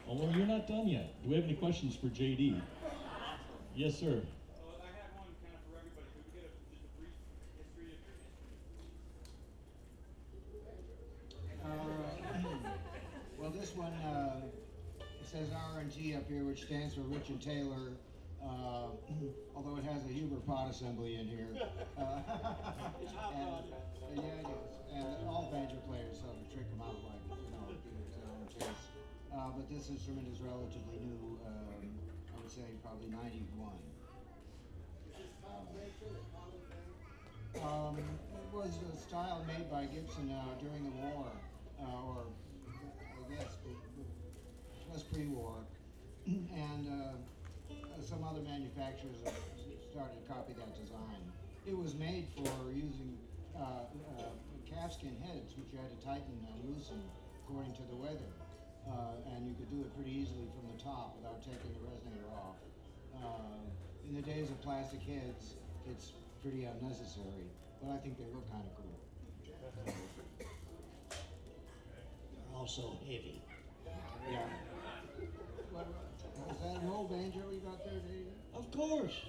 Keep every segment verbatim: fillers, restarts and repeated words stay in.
Oh, well, you're not done yet. Do we have any questions for J D? Yes, sir. Well, I have one kind of for everybody. Could we get a, just a brief history of your instrument? Uh, well, this one, uh, it says R and T up here, which stands for Rich and Taylor, uh, although it has a Huber pot assembly in here. Uh, It's hot and, rod. uh, yeah, it is. And all banjo players sort of trick them out like, you know, give it their own taste. Uh, but this instrument is relatively new, um, I would say probably ninety-one. Um, it was a style made by Gibson uh, during the war, uh, or I guess just pre-war, and uh, some other manufacturers have started to copy that design. It was made for using uh, uh, calfskin heads, which you had to tighten and loosen according to the weather, uh, and you could do it pretty easily from the top without taking the resonator off. Uh, in the days of plastic heads, it's pretty unnecessary, but I think they look kind of cool. They're also heavy. Yeah. What, is that an old banjo you got there, Dave? Of course.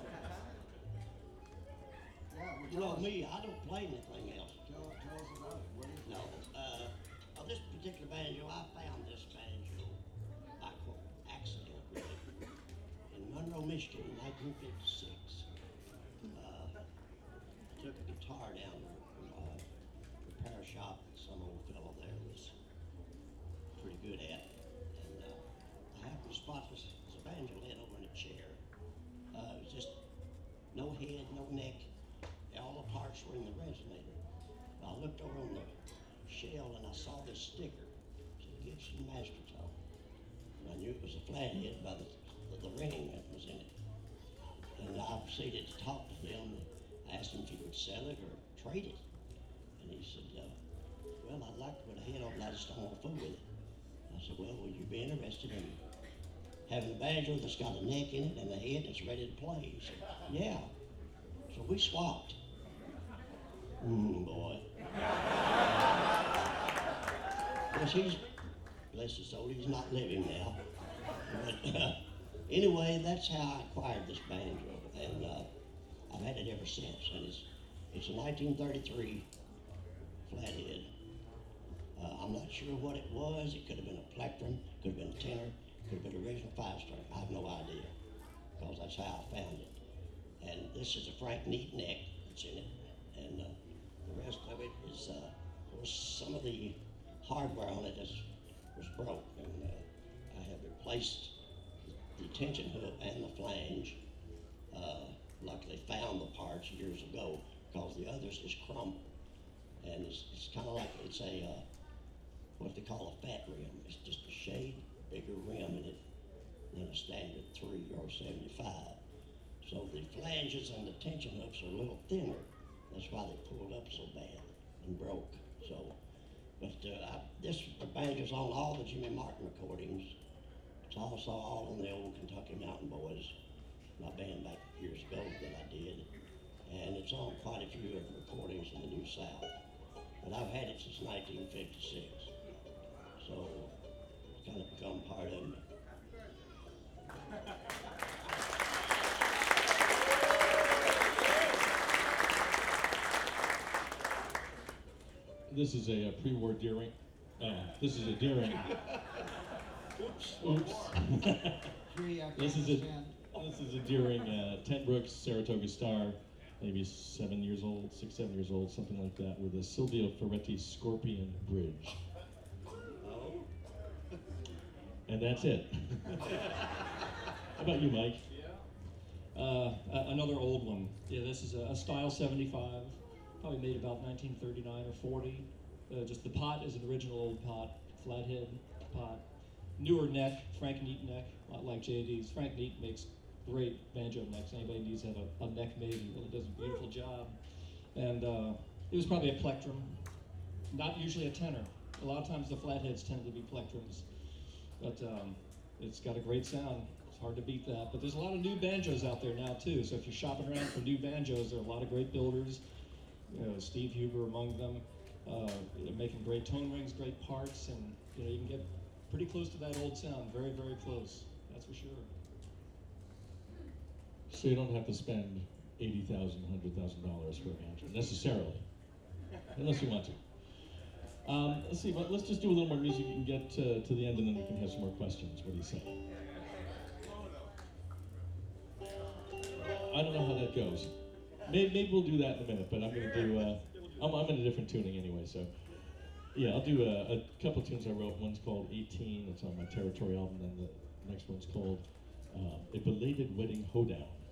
Yeah, well, You tell know us, me, I don't play anything else. Tell, tell us about it. What is it? No. Uh, on this particular banjo, I found this banjo by quote, accident, really, in Monroe, Michigan, in nineteen fifty-six. Uh, took a guitar down to a uh, repair shop that some old fellow there was pretty good at. And uh, I happened to spot this, this banjo head over in a chair. Uh, it was just no head, no neck. All the parts were in the resonator. I looked over on the shell and I saw this sticker. It said Gibson Master Tone. And I knew it was a flathead by the, the, the ring that was in it. And I proceeded to talk to them. I asked him if he would sell it or trade it. And he said, uh, well, I'd like to put a head on it, I just don't want to fool with it. I said, well, would you be interested in having a banjo that's got a neck in it and a head that's ready to play? He said, yeah. So we swapped. Mm, boy. Yes, he's, bless his soul, he's not living now. But uh, anyway, that's how I acquired this banjo. And uh, I've had it ever since. And it's, it's a nineteen thirty-three flathead. Uh, I'm not sure what it was. It could have been a plectrum, could have been a tenor, could have been an original five string. I have no idea, because that's how I found it. And this is a Frank Neat neck that's in it. And uh, the rest of it is, uh, of course, some of the hardware on it is, was broke. And uh, I have replaced the tension hook and the flange. Uh, luckily found the parts years ago, because the others is crumpled. And it's, it's kind of like, it's a, uh, what they call a fat rim. It's just a shade bigger rim in it than a standard three or seventy-five. So the flanges and the tension hooks are a little thinner. That's why they pulled up so bad and broke. So, but uh, I, this banjo's on all the Jimmy Martin recordings. It's also all on the old Kentucky Mountain Boys, my band back years ago that I did. And it's on quite a few of the recordings in the New South. But I've had it since nineteen fifty-six. So it's kind of become part of me. This is a, uh pre-war Deering. Uh, this is a Deering. Oops. Oops. Three This is a Afghanistan. this is a Deering uh, Tent Brooks Saratoga Star, maybe seven years old, six, seven years old, something like that, with a Silvio Ferretti Scorpion bridge. Oh. And that's it. How about you, Mike? Uh, a- another old one. Yeah, this is a, a Style seventy-five, probably made about nineteen thirty-nine or forty. Uh, just the pot is an original old pot, flathead pot. Newer neck, Frank Neat neck, a lot like J D's. Frank Neat makes great banjo necks. Anybody needs to have a, a neck made, he really does a beautiful job. And uh, it was probably a plectrum, not usually a tenor. A lot of times the flatheads tend to be plectrums, but um, it's got a great sound. It's hard to beat that. But there's a lot of new banjos out there now too. So if you're shopping around for new banjos, there are a lot of great builders. You know, Steve Huber among them. Uh, they're making great tone rings, great parts, and you know you can get pretty close to that old sound. Very, very close. That's for sure. So you don't have to spend eighty thousand, one hundred thousand dollars for a banjo necessarily, unless you want to. Um, let's see, but let's just do a little more music and get to, to the end, and then we can have some more questions. What do you say? I don't know how that goes. Maybe, maybe we'll do that in a minute, but I'm going to do, uh, I'm, I'm in a different tuning anyway, so. Yeah, I'll do a, a couple tunes I wrote. One's called eighteen, it's on my Territory album, and the next one's called uh, A Belated Wedding Hoedown.